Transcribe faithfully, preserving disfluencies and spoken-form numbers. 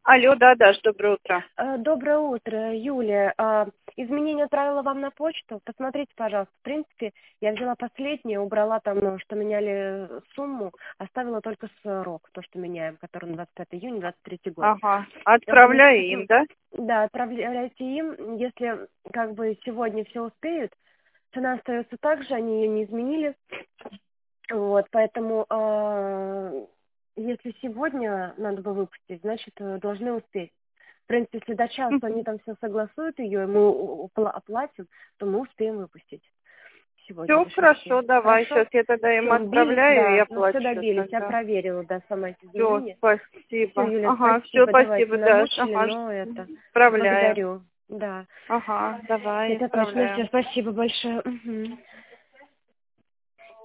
Алло, да, Даш, доброе утро. Э, Доброе утро, Юлия. А, Изменение отправила вам на почту. Посмотрите, пожалуйста. В принципе, я взяла последнее, убрала там, ну, что меняли сумму, оставила только срок, то, что меняем, который на двадцать пятое июня двадцать третий год. Ага, Я бы отправляй им, хотела- да? Да, отправляйте им. Если как бы сегодня все успеют, цена остается так же, они ее не изменили. Вот, поэтому а, если сегодня надо бы выпустить, значит, э, должны успеть. В принципе, если до часа они там все согласуют ее, и мы у- упла- оплатим, то мы успеем выпустить сегодня Все до хорошо, шести. давай, Хорошо? сейчас я тогда им Все, добились, отправляю и да. Ну, все оплачу добились. Я тогда. проверила, да, сама эти Все, изменения. Все, спасибо. Юля, Ага, все, спасибо. Давайте, спасибо, Даш. намучили, Ага, но это... отправляю. Благодарю. Да. Ага, давай, Это точно отправляю. все. Спасибо большое. Мгм.